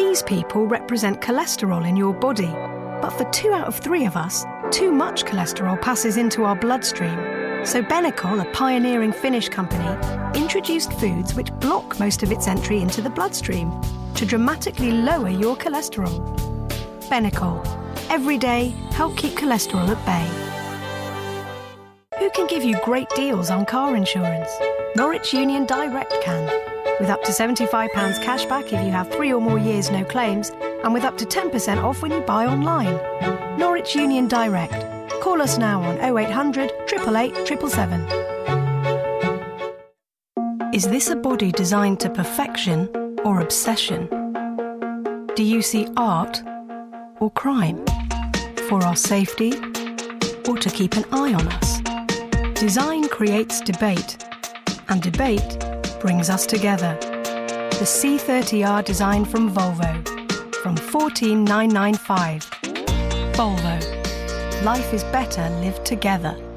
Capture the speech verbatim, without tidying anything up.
These people represent cholesterol in your body, but for two out of three of us, too much cholesterol passes into our bloodstream. So Benecol, a pioneering Finnish company, introduced foods which block most of its entry into the bloodstream to dramatically lower your cholesterol. Benecol. Every day, help keep cholesterol at bay. Who can give you great deals on car insurance? Norwich Union Direct can. With up to seventy-five pounds cashback if you have three or more years no claims, and with up to ten percent off when you buy online. Norwich Union Direct. Call us now on oh eight hundred, eight eight eight, seven seven seven. Is this a body designed to perfection or obsession? Do you see art or crime? For our safety or to keep an eye on us? Design creates debate, and debate brings us together. The C thirty R design from Volvo, from fourteen thousand nine hundred ninety-five. Volvo. Life is better lived together.